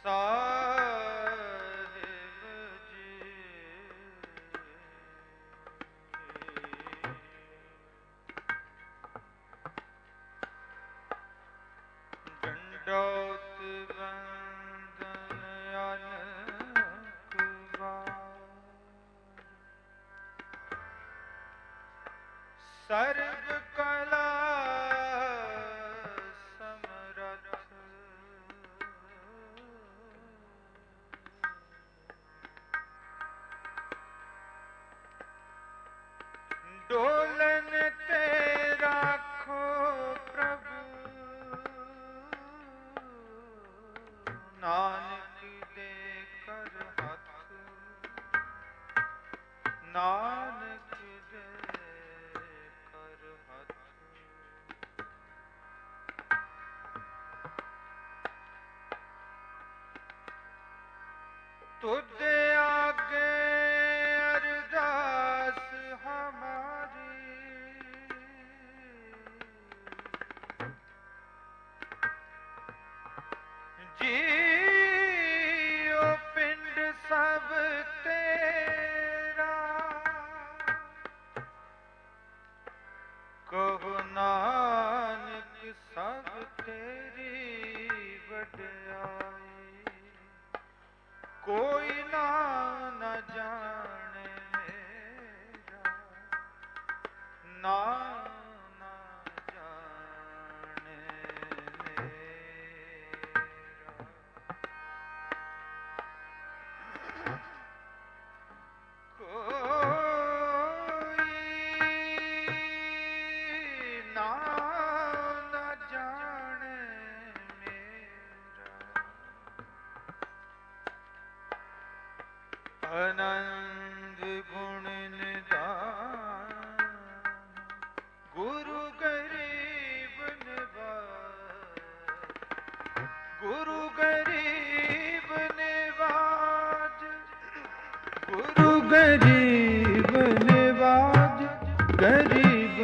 ਸਰਬ ਕਲਾ ਸਮਰਥ ਡੋਲਨ ਤੇ ਰਾਖੋ ਪ੍ਰਭੂ ਨਾਨਕ ਦੇ ਕਰ ਹੱਥ ਨਾਨਕ ਦੇ ਕਰ ਹੱਥ ਤੁਧ ਆਗੇ ਅਰਦਾਸ ਹਮਾਰੀ ਜੀਉ ਪਿੰਡ ਸਭ ਤੇਰਾ ਕਹੋ ਨਾਨਕ ਸਭ ਤੇਰੀ ਵਡਿਆਈ ਕੋਈ ਨਾ ਜਾਣੇ ਮੇਰਾ ਨਾ ਜਾਣੇ ਮੇਰਾ ਕੋਈ ਨਾ ਜਾਣੇ ਮੇਰਾ ਆਨੰਦ ਗੁਣ ਨਿਧਾਨ ਗੁਰੂ ਗਰੀਬ ਨਿਵਾਜ ਗੁਰੂ ਗਰੀਬ ਨਿਵਾਜ ਗੁਰੂ ਗਰੀਬ ਨਿਵਾਜ ਗਰੀਬ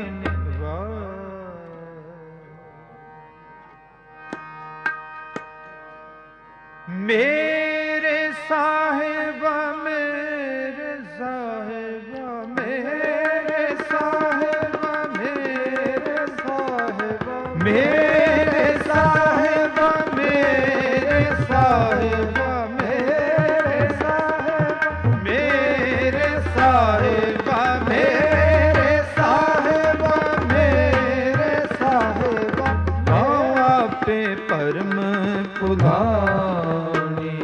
ਨਿਵਾਜ ਮੇਰੇ ਸਾਹਿਬਾ ਮੇਰੇ ਸਾਹਿਬਾ ਮੇਰੇ ਸਾਹਿਬਾ ਮੇਰੇ ਸਾਹਿਬਾ ਮੇਰੇ ਸਾਹਿਬਾ ਮੇਰੇ ਸਾਹਿਬਾ ਮੇਰੇ ਸਾਹਿਬਾ ਮੇਰੇ ਸਾਹਿਬਾ ਮੇਰੇ ਸਾਹਿਬਾ ਮੇਰੇ ਸਾਹਿਬਾ ਹਉ ਆਪੇ ਪਰਮ ਪੁਲਾਣੀ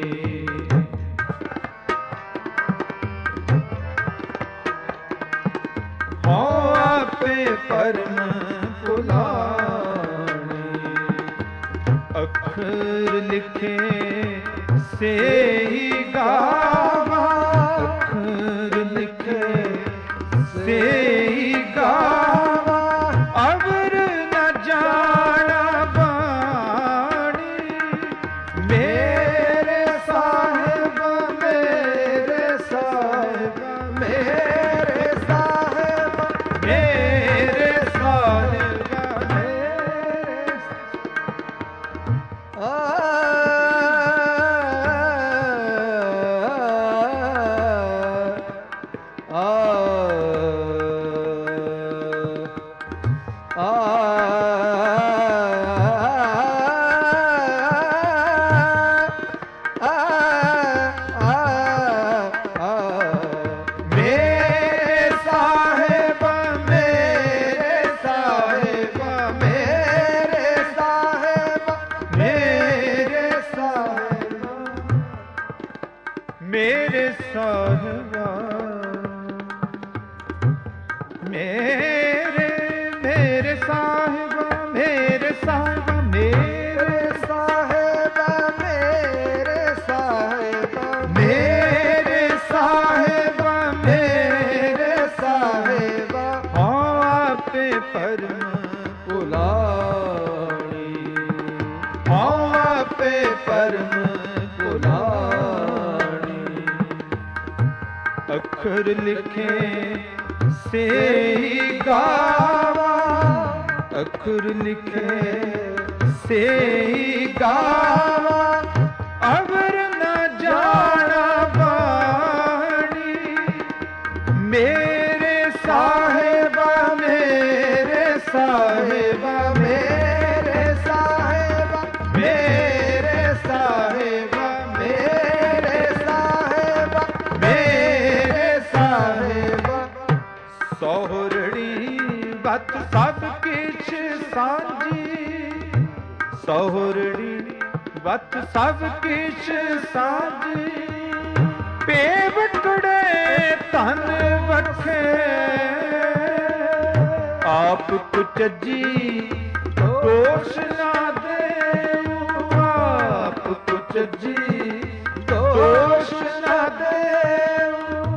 ਹਉ ਆਪੇ ਪਰਮ ਪੁਲਾਣੀ ਅੱਖਰ ਲਿਖੇ ਸੇਈ ਗਾਵਾ ਅੱਖਰ ਲਿਖੇ ਸੇਈ ਗਾਵਾ ਅਵਰ ਨ ਜਾਣਾ ਬਾਣੀ ਮੇਰੇ ਸਾਹਿਬ ਮੇਰੇ ਸਾਹਿਬ ਮੇਰੇ ਸਾਹਿਬ ਮੇਰੇ ਸਾਹਿਬ ਮੇਰੇ ਸਾਹਿਬਾ ਮੇਰੇ ਮੇਰੇ ਸਾਹਿਬਾ ਮੇਰੇ ਸਾਹਿਬਾ ਮੇਰੇ ਸਾਹਿਬਾ ਮੇਰੇ ਸਾਹਿਬਾ ਮੇਰੇ ਸਾਹਿਬਾ ਮੇਰੇ ਸਾਹਿਬਾ ਹਉ ਆਪੇ ਪਰਮ ਪੁਲਾਣੀ ਹਉ ਆਪੇ ਪਰਮ ਪੁਲਾਣੀ ਅੱਖਰ ਲਿਖੇ ਸੇਈ ਗਾਵਾ ਅੱਖਰ ਲਿਖੇ ਸੇਈ ਗਾਵਾ ਸਹੁਰੜੀ ਵਤ ਸਭ ਕਿਛ ਸਾਜੀ, ਪੇਵਕੜੇ ਧਨ ਵਖੇ, ਆਪ ਕੁਚਜੀ ਦੋਸ਼ ਨਾ ਦੇਉ, ਆਪ ਕੁਚਜੀ ਦੋਸ਼ ਨਾ ਦੇਉ।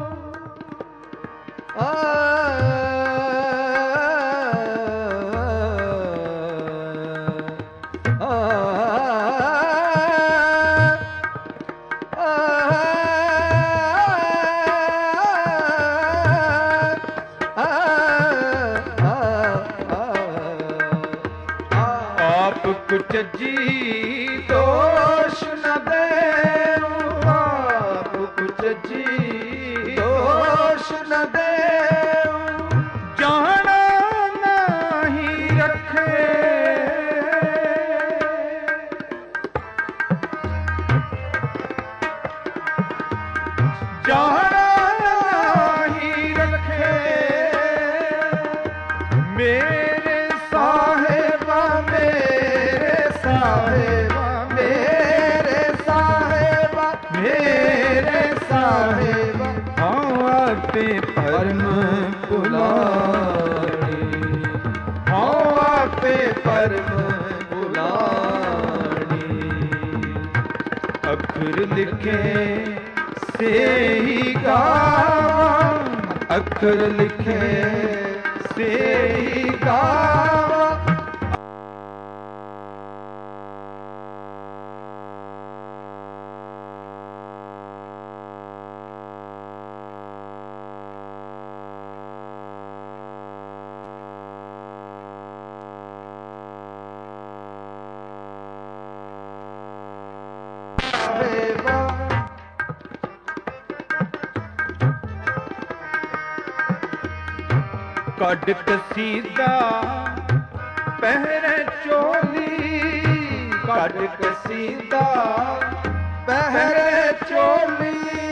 ਕੁਚਜੀ ਦੋਸ਼ ਨ ਦੇਉ, ਆਪ ਕੁਚਜੀ ਦੋਸ਼ ਨ ਦੇਉ। ਜਾਣਾ ਨਾਹੀ ਰੱਖੇ, ਜਾਣਾ ਨਾਹੀ ਰੱਖੇ, ਮੇਰੇ ਸਾਹਿਬਾ ਮੇਰੇ ਸਾਹਿਬਾ ਮੇਰੇ ਸਾਹਿਬਾ ਮੇਰੇ ਸਾਹਿਬਾ, ਹਉ ਆਪੇ ਪਰਮ ਪੁਲਾਣੀ, ਹਉ ਆਪੇ ਪਰਮ ਪੁਲਾਣੀ। ਅੱਖਰ ਲਿਖੇ ਸੇਈ ਗਾਵਾਂ, ਅੱਖਰ ਲਿਖੇ ਸੇਈ ਗਾਵਾਂ। ਕੱਢ ਕਸੀਦਾ ਪਹਿਰੇ ਚੋਲੀ, ਕੱਢ ਕਸੀਦਾ ਪਹਿਰੇ ਚੋਲੀ।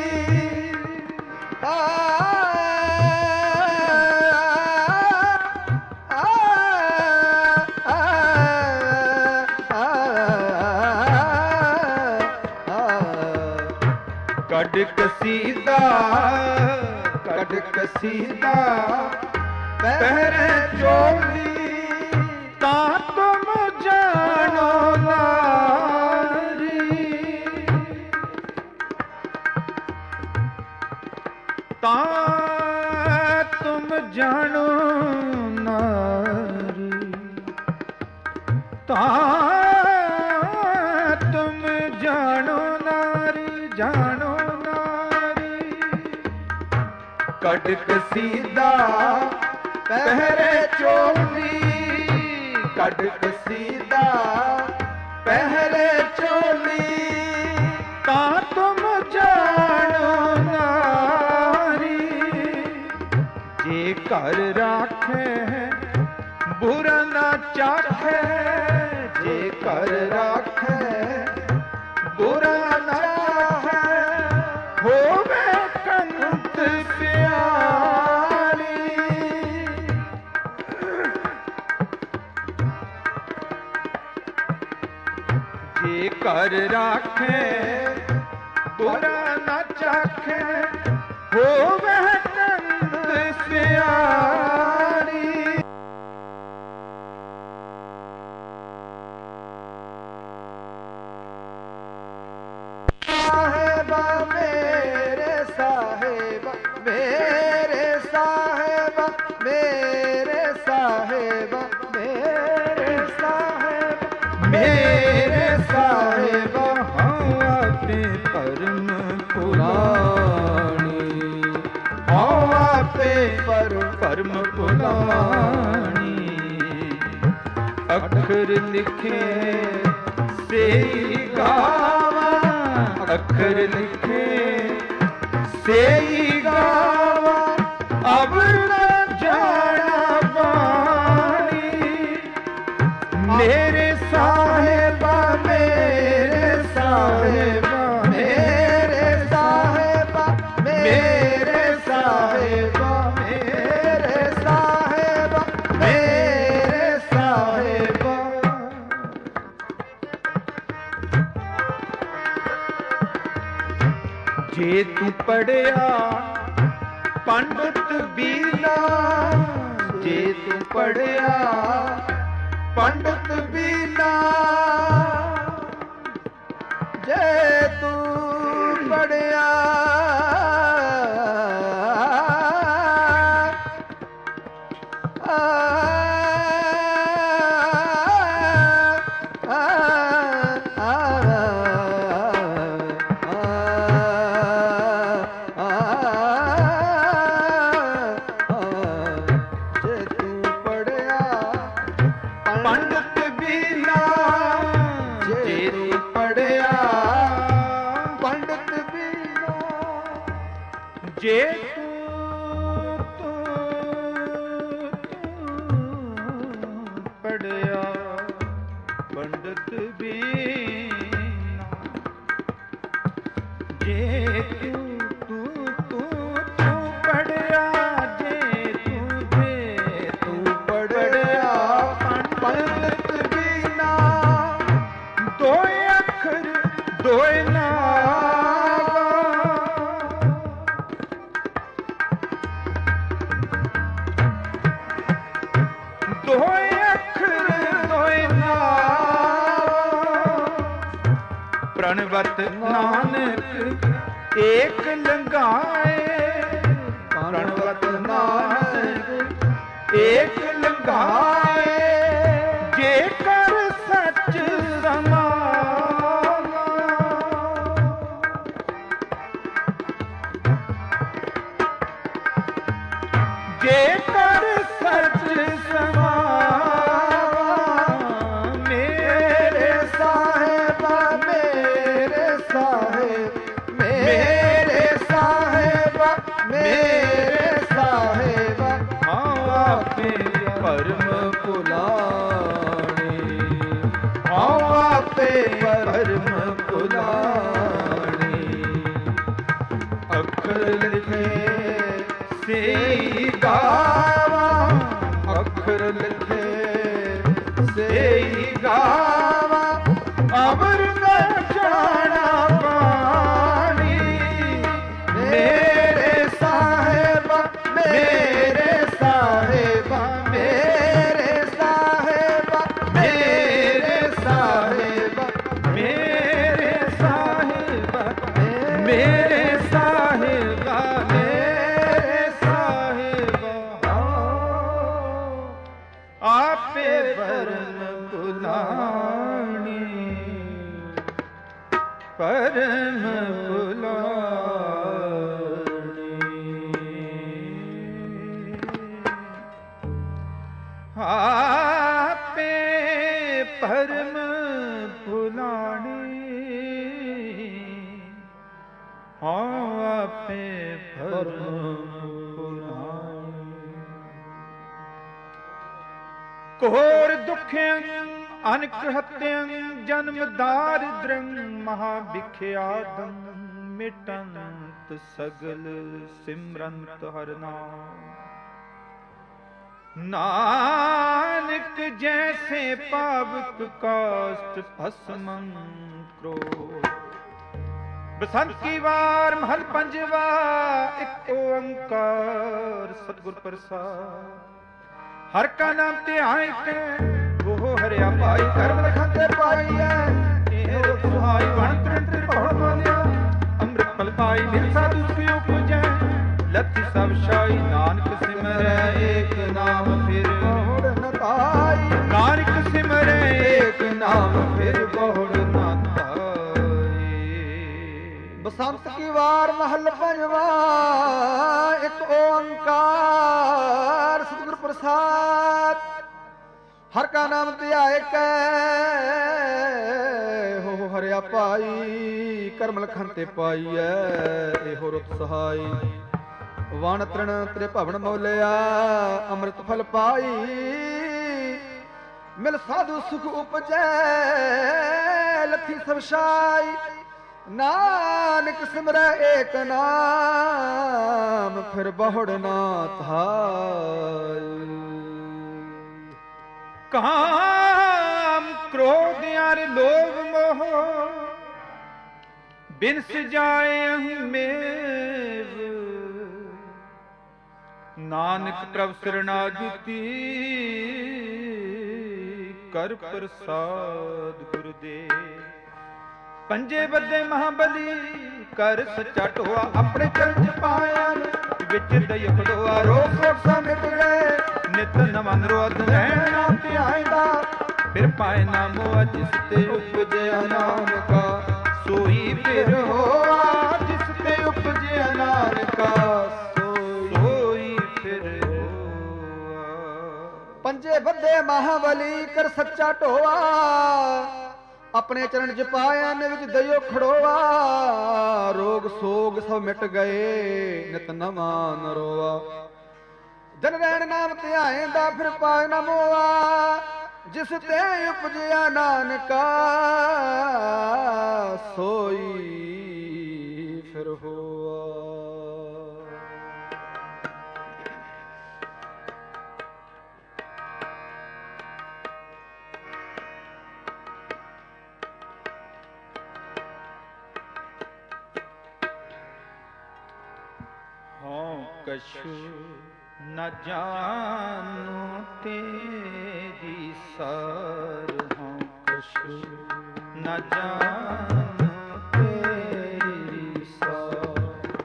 ਕੱਢ ਕਸੀਦਾ ਕੱਢ ਕਸੀਦਾ ਪਹਿਰੇ ਚੋਲੀ, ਤਾਂ ਤੁਮ ਜਾਣੋ ਨਾਰੀ, ਤਾਂ ਤੁਮ ਜਾਣੋ ਨਾਰੀ, ਤਾਂ ਤੁਮ ਜਾਣੋ ਨਾਰੀ, ਜਾਣੋ ਨਾਰੀ। ਕੱਢ ਕਸੀਦਾ ਪਹਿਰੇ ਚੋਲੀ, ਕੱਢ ਕਸੀਦਾ ਪਹਿਰੇ ਚੋਲੀ, ਤਾਂ ਤੁਮ ਜਾਣੋ ਨਾਰੀ। ਜੇ ਘਰ ਰਾਖੇ ਬੁਰਾ ਨਾ ਚਾਖੇ, ਜੇ ਘਰ ਰਾਖੇ ਬੁਰਾ ਨਾ ਚਾਖੇ, ਹੋਵੇ ਕੰਤ ਪਿਆਰੀ। ਜੇ ਘਰ ਰਾਖੇ ਬੁਰਾ ਨਾ ਚਾਖੇ, ਹੋਵੇ ਕੰਤ ਪਿਆਰੀ। ਸਾਹਿਬਾ ਮੇਰੇ ਸਾਹਿਬਾ ਮੇਰੇ ਸਾਹਿਬਾ ਮੇਰੇ ਸਾਹਿਬਾ ਮੇਰੇ ਸਾਹਿਬਾ ਮੇਰੇ ਸਾਹਿਬਾ, ਹਉ ਆਪੇ ਪਰਮ ਪੁਲਾਣੀ, ਹਉ ਆਪੇ ਪਰਮ ਪੁਲਾਣੀ। ਅੱਖਰ ਲਿਖੇ ਸੇਈ ਗਾਵਾਂ, ਅੱਖਰ ਲਿਖੇ ਸੇਈ ਗਾਵਾਂ। ਅਬਰ ਨਾ ਜਾਣਾ ਬਾਣੀ, ਮੇਰੇ ਸਾਹਿਬਾ ਮੇਰੇ ਸਾਹਿਬਾ ਮੇਰੇ ਸਾਹਿਬਾ ਮੇਰੇ ਸਾਹਿਬਾ ਮੇਰੇ ਸਾਹਿਬਾ ਮੇਰੇ ਸਾਹਿਬਾ। ਜੇ ਤੂੰ ਪੜਿਆ ਪੰਡਤ ਬੀਨਾ, ਜੇ ਤੂੰ ਪੜਿਆ ਪੰਡਤ ਬੀਨਾ, ਜੇ ਤੂੰ ਪੜਿਆ ਜੇ ਤੂੰ ਪੜਿਆ ਪੰਡਤ ਬੀਨਾ, ਜੇ ਤੂੰ ਪੜਿਆ, ਜੇ ਤੂੰ ਪੜਿਆ ਪੰਡਤ ਬੀਨਾ, ਦੋਏ ਅੱਖਰ ਦੋਏ ਨਾ, ਦੋਏ ਅੱਖਰ ਦੋਏ ਨਾਮ, ਪ੍ਰਣਵਤ ਨਾਨਕ ਏਕ ਲੰਘਾਏ, ਪ੍ਰਣਵਤ ਨਾਨਕ ਏਕ ਲੰਘਾਏ, ਜੇ ਕਰ ਸੱਚ ਸਮਾਨਾ, ਜੇ ਕਰ ਸੱਚ ਪਰਮ ਭੁਲਾਣੇ, ਹਉ ਆਪੇ ਪਰਮ ਭੁਲਾਣੇ, ਅੱਖਰ ਲਿਖੇ ਸੇਈ ਗਾਵਾਂ, ਅੱਖਰ ਲਿਖੇ ਸੇਈ ਗਾਵਾਂ, ਅਮਰ ਨਾ ਜਾਣਾ ਪਾਣੀ, ਮੇਰੇ ਸਾਹਿਬਾ ਮੇਰੇ ਸਾਹਿਬਾ, ਮੇਰੇ ਸਾਹਿਬਾ ਮੇਰੇ ਸਾਹਿਬਾ, ਮੇਰੇ ਸਾਹਿਬਾ ਮੇਰੇ ਸਾਹਿਬਾ, ਮੇਰੇ ਸਾਹਿਬਾ, ਆਪੇ ਪਰਮ ਭੁਲਾਣੀ, ਪਰਮ ਭੁਲਾਣੀ, ਆਪੇ ਪਰਮ ਭੁਲਾਣੀ, ਆਪੇ ਪਰਮ ਭੁਲਾਣੀ, ਘੋਰ ਦੁਖਿਆਂ ਅਨਕ ਹੱਤਿਆਂ, ਜਨਮ ਦਾਰਿਦ੍ਰੰ ਮਹਾ ਵਿਖਿਆਦੰ, ਮਿਟੰਤ ਸਗਲ ਸਿਮਰੰਤ ਹਰਿ ਨਾਮ, ਨਾਨਕ ਜੈਸੇ ਪਾਵਕ ਕਾਸ਼ਟ ਭਸਮੰ ਕ੍ਰੋਧ, ਬਸੰਤ ਕੀ ਵਾਰ ਮਹਲ ਪੰਜਵਾ, ਇੱਕ ਓੰਕਾਰ ਸਤਿਗੁਰ ਪ੍ਰਸਾਦ, ਹਰ ਕਾ ਨਾਮ ਧਿਆਇ ਕੈ ਉਹ ਹਰਿਆ ਪਾਈ, ਕਰਮ ਲਖਾਂ ਤੇ ਪਾਈਐ ਇਹ ਸੁਹਾਈ, ਵਣ ਤ੍ਰਿਣ ਤ੍ਰਿਭੁਵਨ ਮਾਲਿਆ, ਅੰਮ੍ਰਿਤ ਫਲ ਪਾਈ ਮਿਲ ਸਾਧੂ ਕੀ ਉਪਜੈ, ਲਖਿ ਸਭ ਸ਼ਾਈ, ਨਾਨਕ ਸਿਮਰੈ ਏਕ ਨਾਮ ਫਿਰ ਬਹੁੜ ਨ ਪਾਈ, ਨਾਨਕ ਸਿਮਰੈ ਏਕ ਨਾਮ ਫਿਰ ਬਹੁੜ ਨ ਪਾਈ, ਬਸੰਤ ਕੀ ਵਾਰ ਮਹਲ ਪੰਜਵਾ, ਇੱਕ ਓੰਕਾਰ ਸਤਿਗੁਰ ਪ੍ਰਸਾਦ, ਹਰ ਕਾ ਨਾਮ ਧਿਆਇ ਕੈ ਹੋ ਹਰਿਆ ਪਾਈ, ਕਰਮ ਲਖਨ ਤੇ ਪਾਈਐ ਇਹੋ ਰੁਤ ਸਹਾਈ, ਵਣ ਤ੍ਰਿਣ ਤ੍ਰਿਭੁਵਨ ਮੌਲਿਆ, ਅੰਮ੍ਰਿਤ ਫਲ ਪਾਈ, ਮਿਲ ਸਾਧੂ ਸੁਖ ਉਪਜੈ, ਲਥੀ ਸਭ ਸ਼ਾਈ, ਨਾਨਕ ਸਿਮਰੈ ਏਕ ਨਾਮ ਫਿਰ ਬਹੁੜ ਨਾ ਧਾਈ, ਕਾਮ ਕ੍ਰੋਧ ਅਰ ਲੋਭ ਮੋਹ ਬਿਨਸ ਜਾਏ ਮੇਵ ਨਾਨਕ ਪ੍ਰਭ ਸਰਣਾਗਤੀ ਕਰ ਪ੍ਰਸਾਦ ਗੁਰਦੇਵ। ਪੰਜੇ ਬੱਦੇ ਮਹਾਬਲੀ ਕਰ ਸੱਚਾ ਢੋਆ ਆਪਣੇ ਚਰਨ ਚ ਪਾਇਆ ਵਿੱਚ ਦਈ ਖੜੋਆ ਰੋਗ ਸੋਗ ਸਾ ਮਿਟ ਗਏ ਨਿਤ ਨਵਾਂ ਨਿਰੋਧ ਰਹਿਣ ਨਾਮ ਧਿਆਇਂਦਾ ਫਿਰ ਪਾਏ ਨਾ ਮੋਹ ਜਿਸ ਤੇ ਉਪਜਿਆ ਨਾਨਕਾ ਸੋਈ ਫਿਰ ਹੋਆ ਜਿਸ ਤੇ ਉਪਜਿਆ ਨਾਨਕਾ ਸੋਈ ਫਿਰ ਹੋਆ। ਪੰਜੇ ਬੱਦੇ ਮਹਾਬਲੀ ਕਰ ਸੱਚਾ ਢੋਆ ਆਪਣੇ ਚਰਨ ਚ ਪਾਇਆ ਨੇ ਵਿੱਚ ਦਇਓ ਖੜੋਆ ਰੋਗ ਸੋਗ ਸਭ ਮਿਟ ਗਏ ਨਿਤ ਨਵਾਂ ਨਰੋਆ। ਜਨ ਰਹਿਣ ਨਾਮ ਧਿਆਇਂਦਾ ਫਿਰ ਪਾਏ ਨਾ ਮੋਆ ਜਿਸ ਤੇ ਉਪਜਿਆ ਨਾਨਕਾ ਸੋਈ ਫਿਰ ਹੋਆ। ਕਛੂ ਨ ਜਾਨੂ ਤੇਰੀ ਸਾਰ ਹਉ ਕਛੂ ਨ ਜਾਨੂ ਤੇਰੀ ਸਾਰ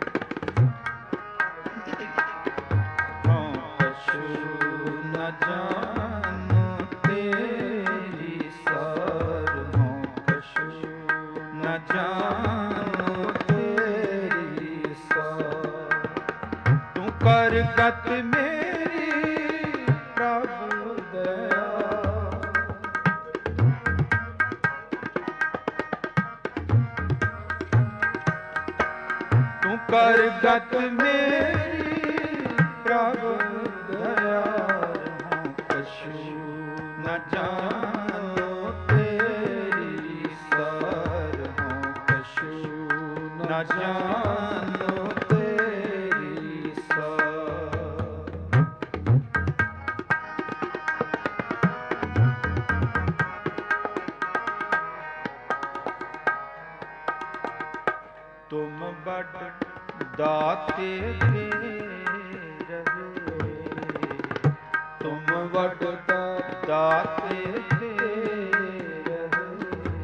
ਹਉ ਕਛੂ ਨ ਜਾਨੂ ਤੇਰੀ ਸਾਰ ਹਉ ਕਛੂ ਨ ਜਾਨੂ ਤੇਰੀ ਸਾਰ। ਕਰ ਗਤ ਮੇਰੀ ਪ੍ਰਭ ਦਇਆ ਤੂੰ ਕਰ ਗਤ ਮੇਰੀ ਪ੍ਰਭ ਦਇਆ ਹਉ ਕਛੂ ਨ ਜਾਨੋ ਤੇਰੀ ਸਾਰ ਹਉ ਕਛੂ ਨ ਜਾਨੋ ਤੁਮ ਬੜ ਦਾਤੇ ਦੇ ਰਹੇ ਤੁਮ ਬੜ ਦਾਤੇ ਦੇ ਰਹੇ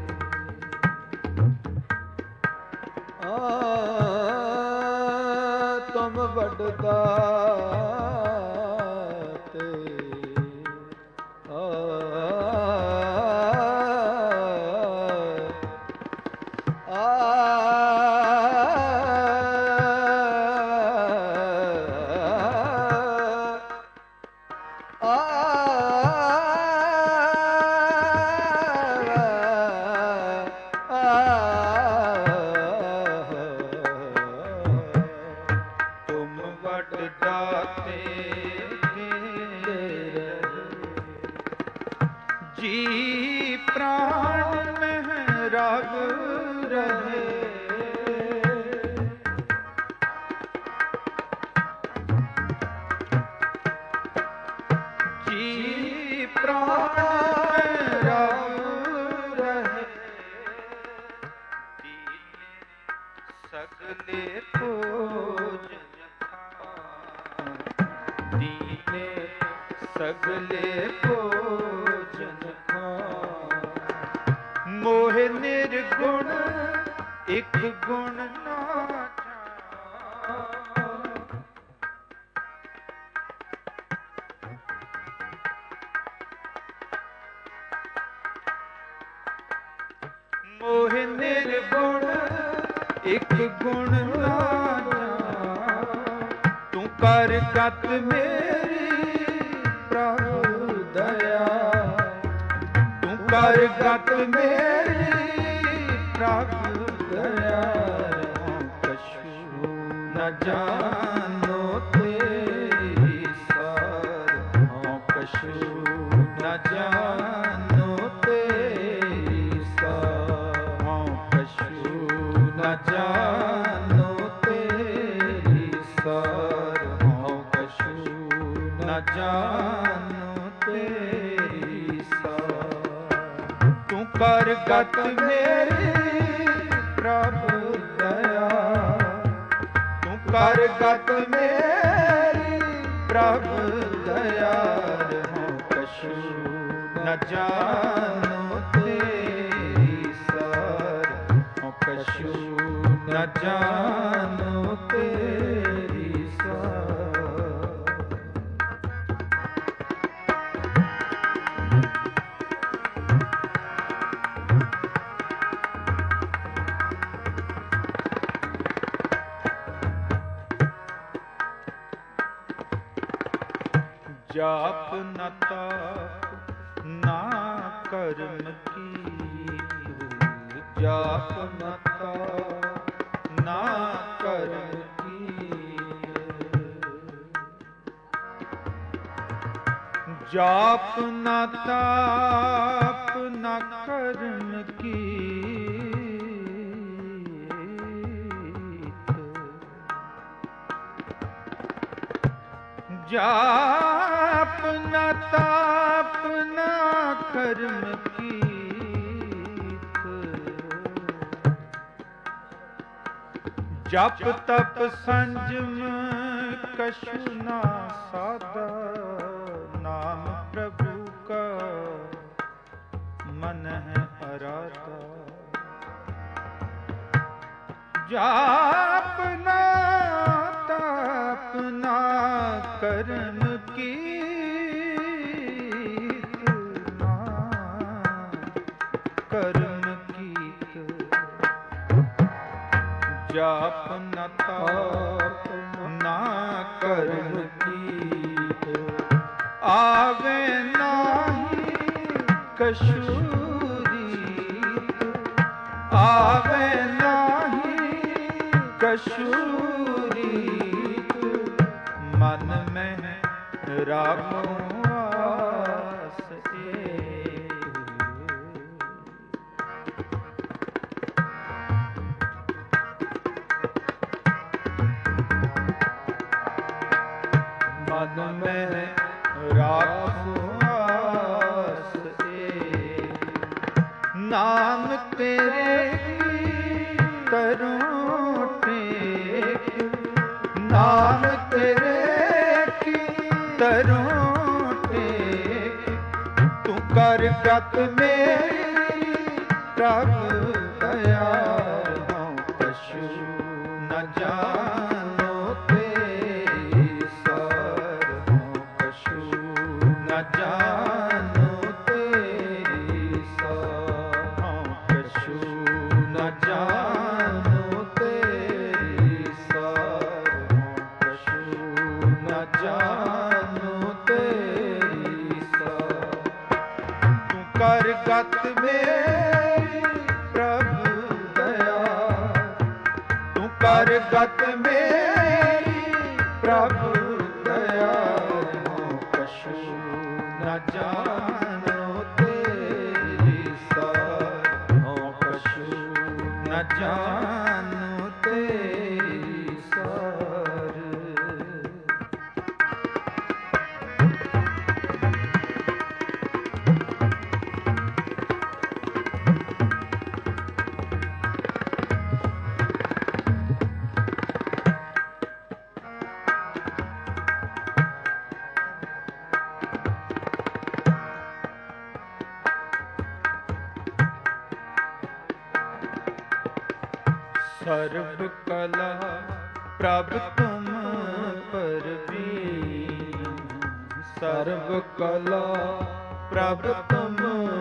ਤੁਮ ਬੜ ਦਾਤੇ ਜੀ ਪ੍ਰਾਣ ਮਹਿ ਰਗ ਰਹੇ ਜੀ ਪ੍ਰਾਣ ਮਹਿ ਰਗ ਰਹੇ ਸਗਲੇ ਭੋਜਨ ਦੀਨੇ ਸਗਲੇ ਭੋਜਨ ਮੋਹ ਨਿਰਗੁਣ ਇੱਕ ਗੁਣ ਨਾ ਮੋਹ ਨਿਰਗੁਣ ਇੱਕ ਗੁਣ ਨਾ ਤੂੰ ਕਰ ਗਤ ਮੇਰੀ ਪ੍ਰਭ ਦਇਆ ਤੂੰ ਕਰ ਗਤ ਮੇਰੀ ਪ੍ਰਭ ਦਇਆ ਕਛੂ ਨ ਜਾਨੋ ਤੇਰੀ ਸਾਰ ਹਉ ਕਛੂ ਨ ਜਾਨੋ ਤੇਰੀ ਸਾਰ ਹਉ ਕਛੂ ਨ ਜਾਨੋ ਤੇਰੀ ਸਾਰ ਹਉ ਕਛੂ ਨ ਜਾਨੋ ਤੇਰੀ ਸਾਰ ਤੂੰ ਕਰ ਗਤ ਮੇਰੀ ਪ੍ਰਭ ਕਰ ਗਤ ਮੇਰੀ ਪ੍ਰਭ ਦਇਆਲ ਹਉ ਕਛੂ ਨ ਜਾਣੋ ਤੇਰੀ ਸਾਰ ਹਉ ਕਛੂ ਨ ਜਾਣੋ ਤੇਰੀ ਸਾਰ। ਜਾਪ ਨ ਤਾਪ ਨਾ ਕਰਮ ਕੀਤ, ਜਾਪ ਨ ਤਾਪ ਨਾ ਕਰਮ ਕੀਤ, ਜਾਪ ਨ ਤਾਪ ਨਾ ਕਰਮ ਕੀਤ, ਜਾਪ ਨ ਤਾਪ ਨ ਕਰਮ ਕੀਤ, ਜਪ ਤਪ ਸੰਜਮ ਕਛੁ ਨਾ ਸਾਧਾ, ਨਾਮ ਪ੍ਰਭੂ ਕਾ ਮਨ ਹੈ ਅਰਾਧਾ, ਜਾਪ ਨਾ ਤਾਪ ਨਾ ਕਰਮ ਕੀਤ, ਨਾ ਕਰਮ ਕੀਤ, ਜਾਪ ਨ ਤਾਪ ਨਾ ਕਰਮ ਕੀਤ, ਆਵੇ ਨਾਹੀ ਕਛੂ ਰੀਤ, ਆਵੇ ਨਾਹੀ ਕਛੂ ਰੀਤ, ਮਨ ਮੈਂ ਰਾਖੋ ਆਸ ਏਕ। ਮਨ ਮੈਂ ਰਾਖੋ ਆਸ ਏਕ, ਨਾਮ ਤੇਰੇ ਕੀ ਕਰੂੰ ਟੇਕ, ਨਾਮ ਤੇਰੇ ਕੀ ਕਰੂੰ ਟੇਕ, ਤੂੰ ਕਰ ਗਤ ਮੇਰੀ ਪ੍ਰਭ ਦਇਆਲ ਹਉ ਕਛੂ ਨ ਜਾਣੋ ਤੇਰੀ ਸਾਰ ਹਉ ਕਛੂ ਨ ਜਾਣੋ ਤੇਰੀ ਸਾਰ ਹਉ ਕਛੂ ਨ ਜਾਣੋ ਤੇਰੀ ਸਾਰ ਹਉ ਕਛੂ ਨ ਜਾਣੋ ਤੇਰੀ ਸਾਰ। ਤੂੰ ਕਰ ਗਤ ਮੇਰੀ ਪ੍ਰਭ ਦਇਆਲ, ਤੂੰ ਕਰ ਗਤ ਮੇਰੀ ਪ੍ਰਭ ਦਇਆਲ ਹਉ ਕਛੂ ਨ ਜਾਣੋ ਤੇਰੀ ਸਾਰ ਹਉ ਕਛੂ ਨ ਜਾਣੋ ਤੇਰੀ ਸਾਰ। ਸਰਬ ਕਲਾ ਪ੍ਰਭ ਤੁਮ ਪਰਵੀਨ, ਸਰਬ ਕਲਾ ਪ੍ਰਭ ਤੁਮ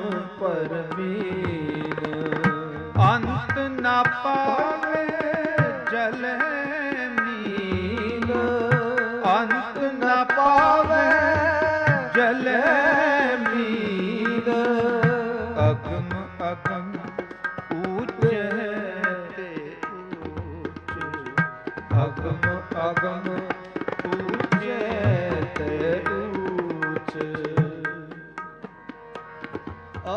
ਪਰਵੀਨ, ਅੰਤ ਨਾ ਪਾਵੇ ਜਲੇ ਨੀਲ, ਅੰਤ ਨਾ ਪਾਵੇ ਜਲੇ ਨੀਲ, ਅਗਮ ਅਗਮ ਊਚੇ ਅਗਮ ਅਗਮ ਊਚੇ ਤੇ ਊਚ, ਆ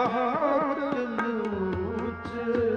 ਬਹੁਤ ਨੂਚ।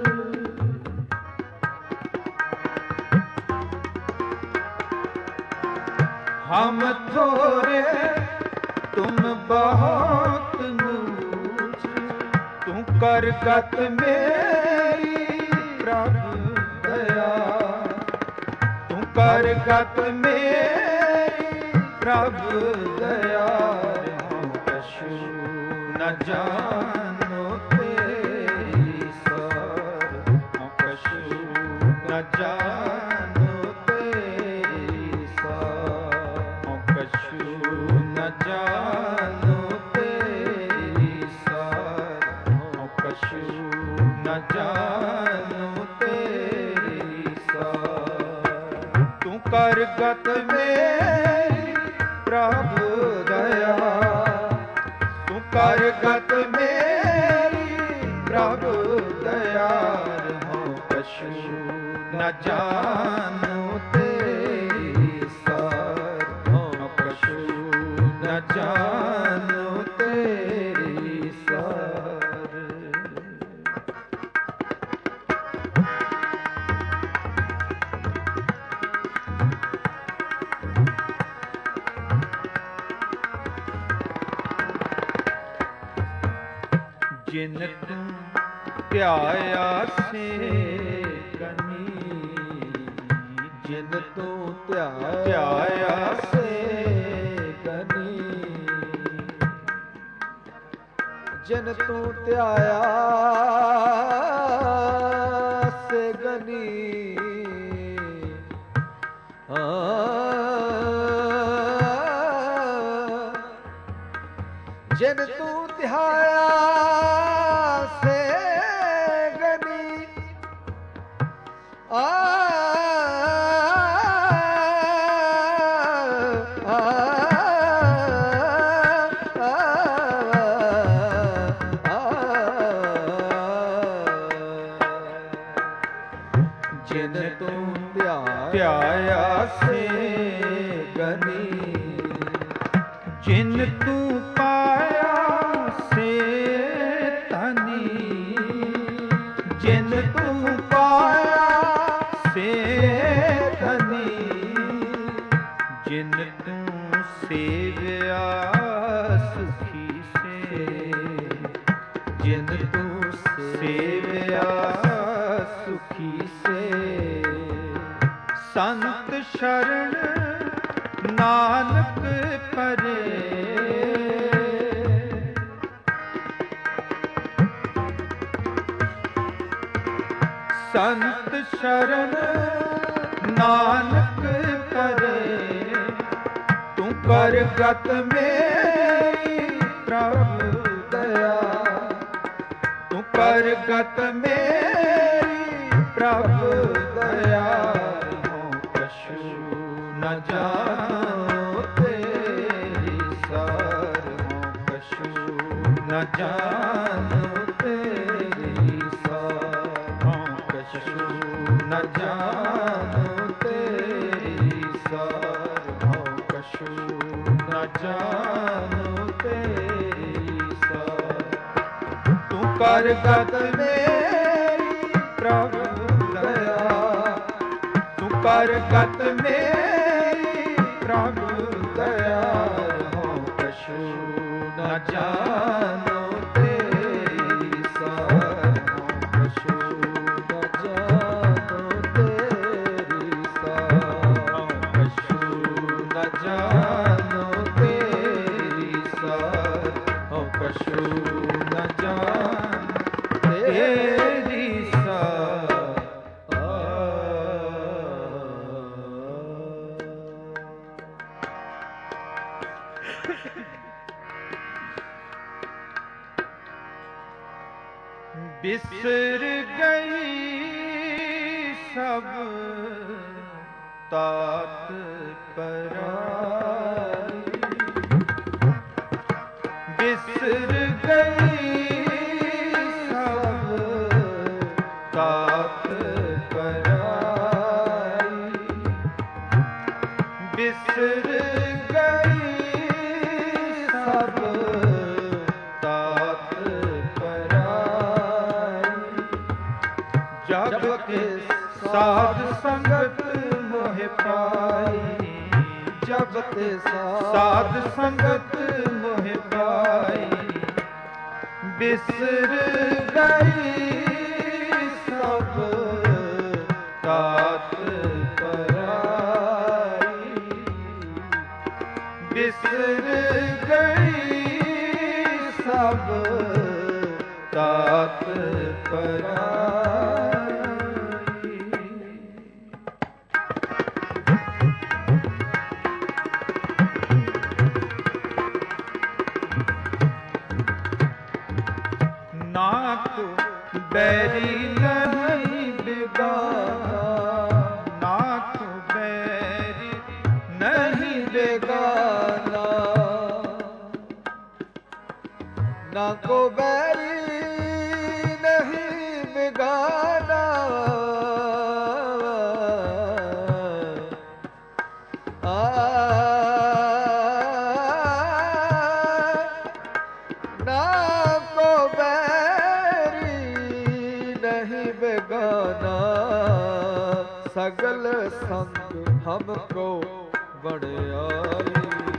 ਹਮ ਥੋਰੇ ਤੁਮ ਬਹੁਤ ਨੂਚ। ਤੂੰ ਕਰ ਗਤ ਮੇਰੀ ਪ੍ਰਭ ਦਇਆ। ਤੂੰ ਕਰ ਗਤ ਮੇਰੀ ਪ੍ਰਭ ਦਇਆ। ਕਛੂ ਨ ਜਾਣੋ ਤੇਰੀ ਸਰ। ਕਛੂ ਨ ਜਾਣੋ ਤੇਰੀ ਸਰ। ਕਛੂ ਨ ਜਾਣੋ ਤੇਰੀ ਸਰ। ਕਛੂ ਨ ਜਾਣੋ ਤੇਰੀ ਸਰ। ਤੂੰ ਕਰ ਗਤ ਮੇਰੀ ਪ੍ਰਭ ਦਇਆ। ਤੂੰ ਕਰ ਗਤ ਮੇਰੀ ਪ੍ਰਭ ਦਇਆ। ਕਛੂ ਨ ਜਾਣੋ ਤੇਰੀ ਸਰ। ਕਛੂ ਨ ਜਾਣੋ ਤੇਰੀ ਸਰ। ਜਿਨ ਤੂੰ ਧਿਆਇਆ ਸੇ ਕਨੀ। ਜਿਨ ਤੂੰ ਧਿਆਇਆ ਸੇ ਕਨੀ। ਜਿਨ ਤੂੰ ਧਿਆਇਆ ਸੇ ਗਨੀ। ਜਿਨ ਤੂੰ ਧਿਆਇਆ ਸੇ ਗਨੀ। ਜਿਨ ਤੂੰ ਧਿਆਇਆ ਸੇ ਗਨੀ। ਜਿਨ ਤੂੰ ਪਾਇਆ ਸੇ ਧਨੀ। ਜਿਨ ਤੂੰ ਪਾਇਆ ਸੇ ਧਨੀ। ਜਿਨ ਤੂੰ ਸੇਵਿਆ ਸੁਖੀ ਸੇ। ਜਿਨ ਤੂੰ ਸੇਵਿਆ ਸੁਖੀ ਸੇ। ਸੰਤ ਸ਼ਰਨ ਨਾਨਕ ਪਰੇ। ਸੰਤ ਸ਼ਰਨ ਨਾਨਕ ਪਰੇ। ਤੂੰ ਕਰ ਗਤ ਮੇਰੀ ਪ੍ਰਭ ਦਇਆ। ਤੂੰ ਕਰ ਗਤ ਮੇਰੀ ਪ੍ਰਭ ਦਇਆ। ਕਛੂ ਨ ਜਾਣੋ ਤੇਰੀ ਸਰ। ਕਛੂ ਨ ਜਾਣੋ ਤੇਰੀ ਸਰ। ਕਛੂ ਨ ਜਾਣੋ ਤੇਰੀ ਸਰ। ਕਛੂ ਨ ਜਾਣੋ ਤੇਰੀ ਸਰ। ਤੂੰ ਕਰ ਗਤ ਮੇਰੀ ਪ੍ਰਭ ਦਇਆ। ਤੂੰ ਕਰ ਗਤ ਮੇਰੀ ਪ੍ਰਭ ਦਇਆ। ਕਛੂ ਨ ਜਾਣੋ ਤੇਰੀ ਸਰ। ਕਛੂ ਨ ਜਾਣੋ ਤੇਰੀ ਸਰ। ਕਛੂ ਨ ਜਾਣੋ ਤੇਰੀ ਸਰ। ਕਛੂ ਨ ਜਾਣੋ ਤੇਰੀ ਸਰ। ਬਿਸਰ ਗਈ ਸਭ ਤਾਤ ਪਰਾਈ। ਬਿਸਰ ਗਈ ਸਭ ਤਾਤ ਪਰਾਈ। ਬਿਸਰ ਗਈ ਸਭ ਤਾਤ ਪਰਾਈ। जब के साध संगत मोह पाई, जब ते साध संगत मोह पाई, बिसर गई सब तात पराई, बिसर गई सब तात पराई। नाक बैरी नहीं बेगाना, नाक बैरी नहीं बेगाना, ना को बैरी नहीं बेगाना, ना को बैरी नहीं बेगाना, सगल संग हमको बड़ाई,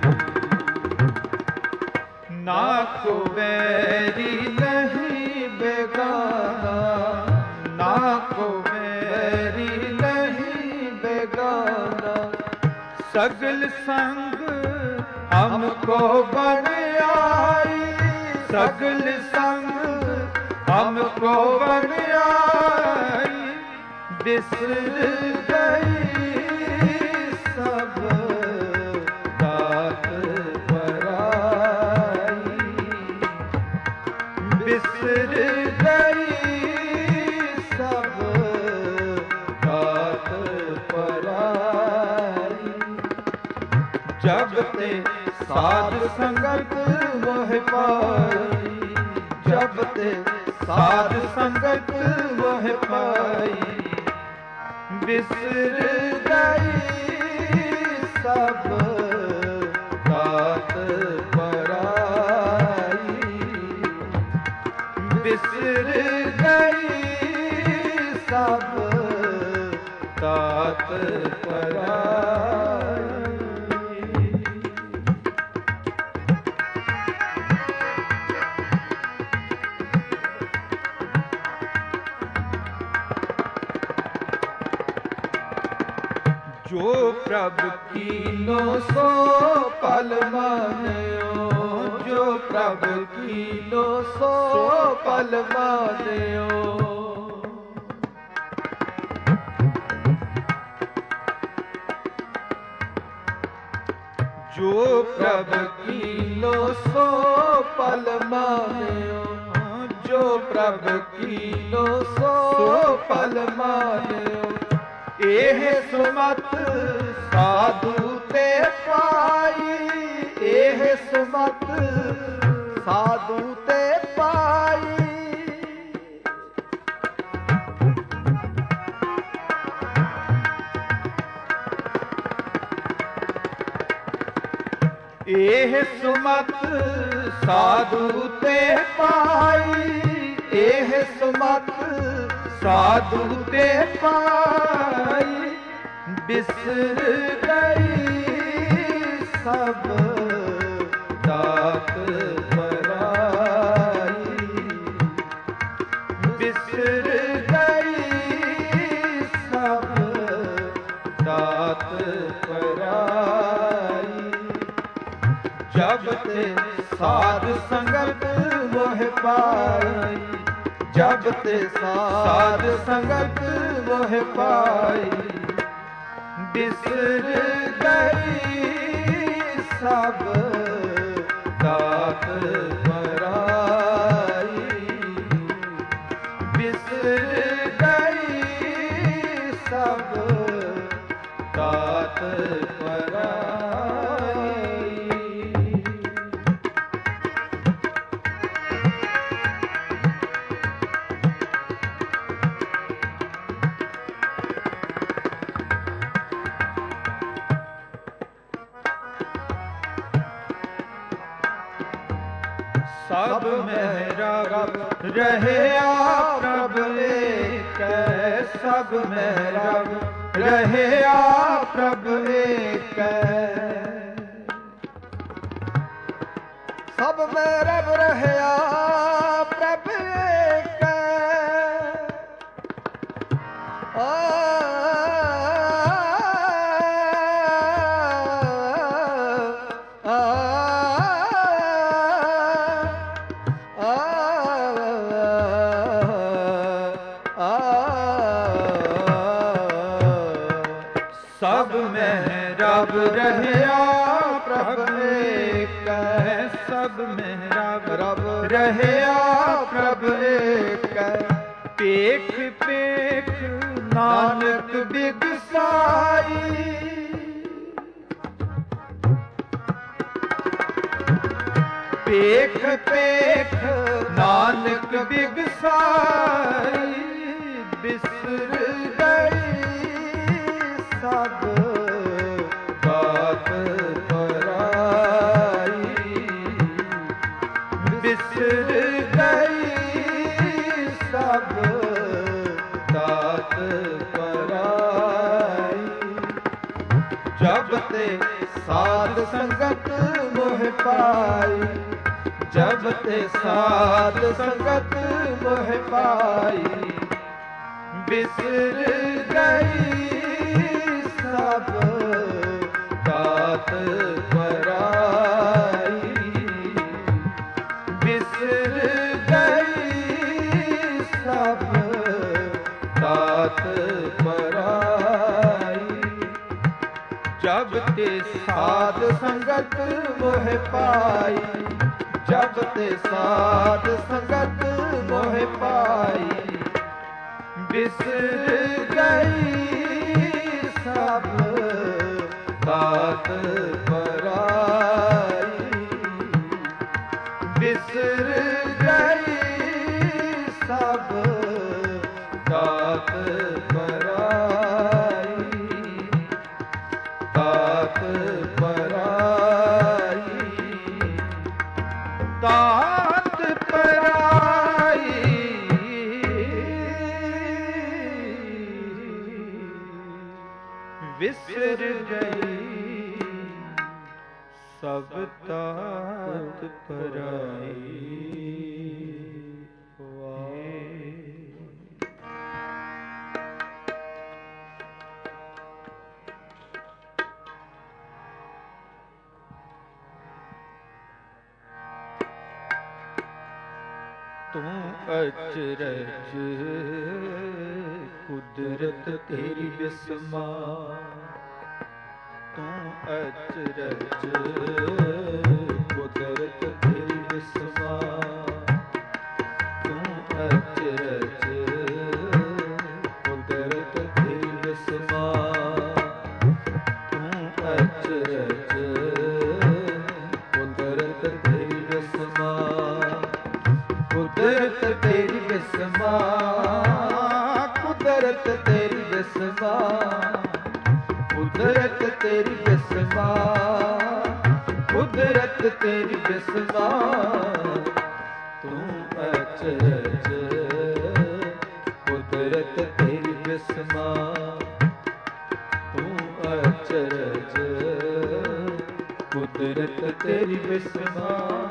नाक बैरी नहीं बेगाना, नाक बैरी नहीं बेगाना, सगल संग हमको बड़ाई, सगल संग हमको बड़ाई, बिसर गई सब तात पराई, बिसर गई सब तात पराई, जब ते साध संगत मोह पाई, जब ते साध संगत मोह पाई, बिसर गई सब तात पराई, बिसर गई सब तात पराई। जो प्रभ कीनो सो पल मान्यो, जो प्रभ कीनो सो पल मान्यो, जो प्रभ कीनो सो पल मान्यो, जो प्रभ कीनो सो पल मान्यो, एह सुमत साधु ते पाई, एह सुमत साधु ते पाई, एह सुमत साधु ते पाई, एह सुमत साधु ते पाई, बिसर गई सब तात पराई, बिसर गई सब तात पराई, जब ते साध संगत मोह पाई, जब ते साध संगत मोह पाई, बिसर गई सब तात पराई, बिसर गई सब तात पराई। सब मेरा रब रहे आप प्रभ एक, ਸਭ ਮੈਂ ਰਬ ਰਹਿਆ ਪ੍ਰਭ ਏਕੈ। ਸਭ ਮੈਂ ਰਬ ਰਹਿਆ ਪ੍ਰਭ ਏਕੈ। ਸਭ ਮੈਂ ਰਬ ਰਹਿਆ ਪ੍ਰਭ ਏਕੈ। ਸਭ ਮੈਂ ਰਬ ਰਹਿਆ ਪ੍ਰਭ ਏਕੈ। ਪੇਖ ਪੇਖ ਨਾਨਕ ਬਿਗਸਾਈ। ਪੇਖ ਪੇਖ ਨਾਨਕ ਬਿਗਸਾਈ। ਬਿਸਰ ਗਈ ਸਭ ਬਾਤ ਪਰਾਈ। ਬਿਸਰ ਗਈ ਸਭ ਦਾਤ ਪਰਾਈ। ਜਬ ਤੇ ਸਾਧ ਸੰਗਤ ਮੋਹ ਪਾਈ। ਜਬ ਤੇ ਸਾਧ ਸੰਗਤ ਮੋਹ ਪਾਈ। ਬਿਸਰ ਗਈ ਸਭ ਦਾਤ ਪਰਾਈ। ਬਿਸਰ ਗਈ ਸਭ ਦਾਤ ਪਰਾਈ। ਜਬ ਤੇ ਸਾਧ ਸੰਗਤ ਮੋਹ ਪਾਈ। ਜਬ ਤੇ ਸਾਧ ਸੰਗਤ ਮੋਹ ਪਾਈ। ਬਿਸਰ ਗਈ ਸਭ ਦਾਤ ਪਰਾਈ। ਬਿਸਰ ਗਈ ਸਭ ਦਾਤ ਪਰਾਈ। ਦਾਤ ਪਰਾਈ। ਦਾਤ ਪਰਾਈ। ਵਿਸਰ ਗਈ ਸਭ ਦਾਤ ਪਰਾਈ। ਤੂੰ ਅਚਰਜ ਕੁਦਰਤ ਤੇਰੀ ਬਿਸਮਾ। ਤੂੰ ਅਚਰਜ ਕੁਦਰਤ ਤੇਰੀ ਬਿਸਮਾ। ਤੂੰ ਅਚਰਜ ਕੁਦਰਤ ਤੇਰੀ ਬਿਸਮਾ। ਤੂੰ ਅਚਰਜ ਕੁਦਰਤ ਤੇਰੀ ਬਿਸਮਾ। ਕੁਦਰਤ ਤੇਰੀ ਬਿਸਮਾ। ਕੁਦਰਤ ਤੇਰੀ ਬਿਸਮਾ। ਕੁਦਰਤ ਤੇਰੀ ਬਿਸਮਾ। ਕੁਦਰਤ ਤੇਰੀ ਬਿਸਮਾ। ਤੂੰ ਅਚਰਜ ਕੁਦਰਤ ਤੇਰੀ ਬਿਸਮਾ। ਤੂੰ ਅਚਰਜ ਕੁਦਰਤ ਤੇਰੀ ਬਿਸਮਾ।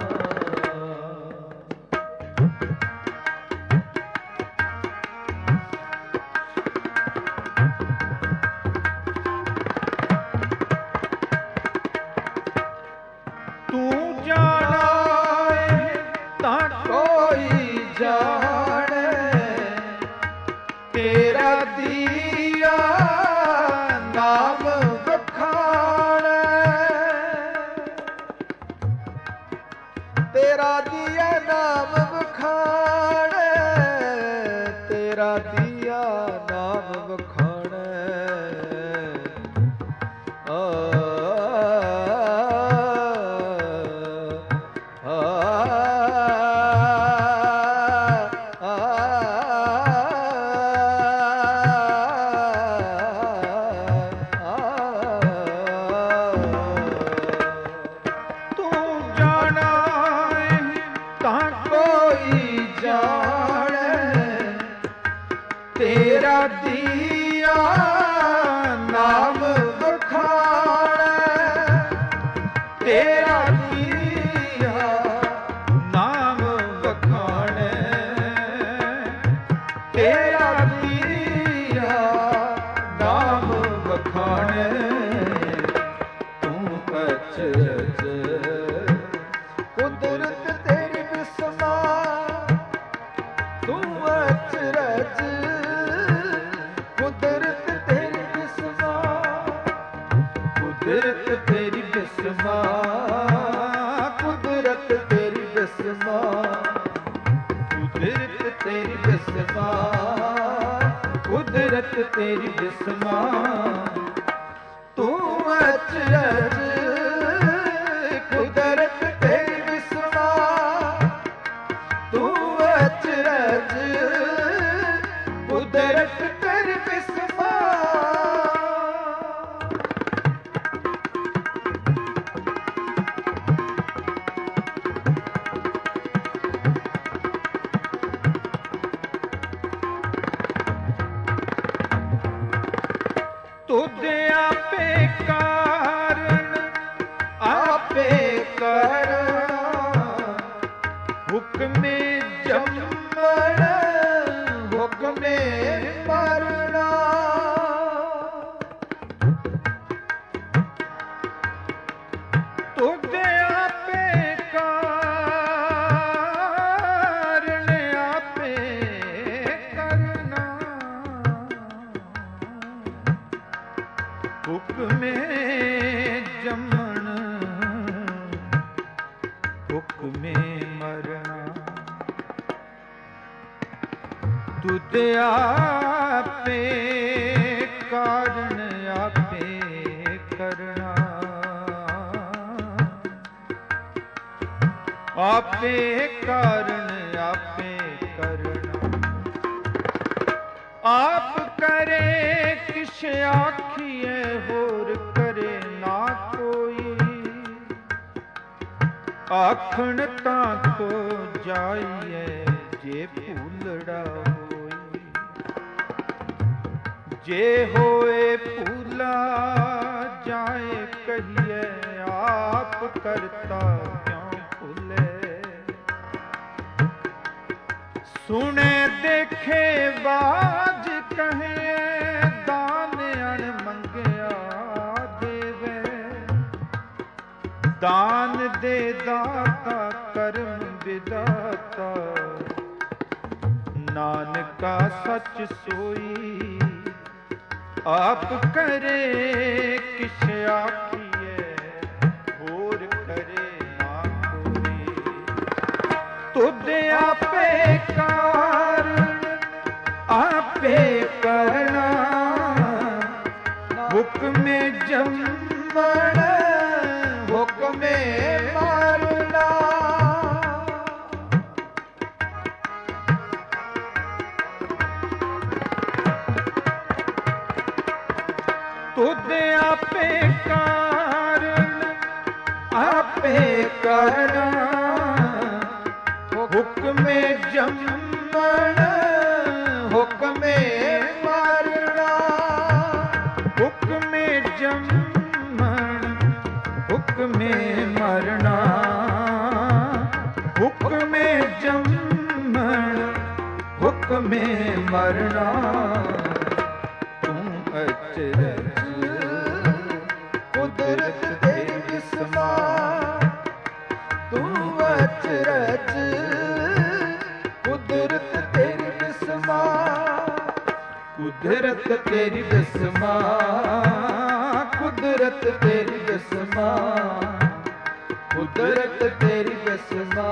ਤੇਰਾ ਦੀਆ ਨਾਮ ਵਖਾਣੈ। ਤੇਰਾ ਦੀਆ ਨਾਮ ਵਖਾਣੈ। ਤੇਰਾ ਦੀਆ ਨਾਮ ਵਖਾਣੈ, ਤੇਰਾ ਦੀਆ ਨਾਮ ਵਖਾਣੈ, ਤੇਰਾ ਦੀਆ ਨਾਮ ਵਖਾਣੈ। ਤੂੰ ਅਚਰਜ ਕੁਦਰਤ ਤੇਰੀ ਬਿਸਮਾ, ਤੂੰ ਅਚਰਜ ਕੁਦਰਤ ਤੇਰੀ ਬਿਸਮਾ, ਕੁਦਰਤ ਤੇਰੀ ਬਿਸਮਾ, ਕੁਦਰਤ ਤੇਰੀ ਬਿਸਮਾ, ਕੁਦਰਤ ਤੇਰੀ ਬਿਸਮਾ, ਕੁਦਰਤ ਤੇਰੀ ਬਿਸਮਾ। ਤੂੰ ਅਚਰਜ ਕੁਦਰਤ ਤੇਰੀ ਬਿਸਮਾ, ਤੂੰ ਅਚਰਜ ਕੁਦਰਤ ਤੇਰੀ ਬਿਸਮਾ। ਤੁਧ ਆਪੇ ਕਾਰਨ ਆਪੇ ਕਰਨਾ, ਹੁਕਮੇ ਜੰਮਣ ਹੁਕਮੇ ਮਰਨਾ। ਤੁਧ ਆਪੇ ਕਾਰਨ ਆਪੇ ਕਰਨਾ, ਹੁਕਮੇ ਜੰਮਣ ਹੁਕਮੇ ਮਰਨਾ। ਤੁਧ ਆਪੇ ਕਾਰਨ ਆਪੇ ਕਰਨਾ, ਆਪੇ ਕਾਰਨ ਆਪੇ ਕਰਨਾ। ਆਪ ਕਰੇ ਕਿਛ ਆਖੀਏ ਹੋਰ ਕਰੇ ਨਾ ਕੋਈ, ਆਖਣ ਤਾਂ ਕੋ ਜਾਈਏ ਜੇ ਭੂਲੜਾ ਹੋਈ। ਜੇ ਹੋਏ ਭੂਲਾ ਜਾਏ ਕਹੀਏ ਆਪ ਕਰਤਾ ਕਿਉਂ ਭੁੱਲੇ। ਸੁਣੇ ਦੇਖੇ ਬਾਜ ਕਹੇ ਦਾਨ ਅਣ ਮੰਗਿਆ ਦੇਵੇ। ਦਾਨ ਦੇ ਦਾਤਾ ਕਰਮ ਵਿਦਾਤਾ, ਨਾਨਕਾ ਸੱਚ ਸੋਈ। ਆਪ ਕਰੇ ਕਿਛ ਆਖੀਏ ਹੋਰ ਕਰੇ ਨਾ ਕੋਈ। ਤੁਧ ਆਪੇ ਕਾਰਨ ਆਪੇ ਕਰਨਾ, ਹੁਕਮੇ ਜੰਮਣ ਹੁਕਮੇ ਮਰਨਾ। ਤੁਧ ਆਪੇ ਕਾਰਨ ਆਪੇ ਕਰਨਾ, ਹੁਕਮੇ ਜੰਮਣ ਹੁਕਮੇ ਮਰਨਾ। ਹੁਕਮੇ ਜੰਮਣ ਹੁਕਮੇ ਮਰਨਾ। ਹੁਕਮੇ ਜੰਮਣ ਹੁਕਮੇ ਮਰਨਾ। ਤੂੰ ਅਚਰਜ ਕੁਦਰਤ ਤੇਰੀ ਬਿਸਮਾ, ਤੂੰ ਅਚਰਜ ਕੁਦਰਤ ਤੇਰੀ ਬਿਸਮਾ, ਕੁਦਰਤ ਤੇਰੀ ਬਿਸਮਾ, ਕੁਦਰਤ ਤੇਰੀ ਬਿਸਮਾ, ਕੁਦਰਤ ਤੇਰੀ ਬਿਸਮਾ,